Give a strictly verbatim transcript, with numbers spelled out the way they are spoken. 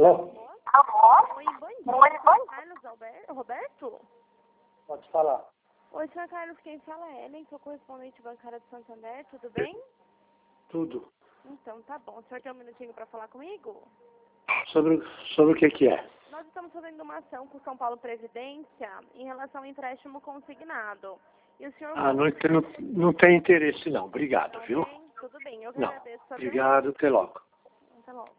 Alô? Alô? Oi, bom dia. Oi, bom dia. Carlos Alberto, Roberto? Pode falar. Oi, senhor Carlos, quem fala é Ellen, sou correspondente bancária de Santander, tudo bem? Tudo. Então, tá bom. O senhor tem um minutinho para falar comigo? Sobre, sobre o que que é? Nós estamos fazendo uma ação com São Paulo Previdência em relação ao empréstimo consignado. E o senhor... Ah, não, não, não tem interesse não. Obrigado, Não viu? tem? Tudo bem, eu que Não. agradeço. a Obrigado, até logo. Até logo.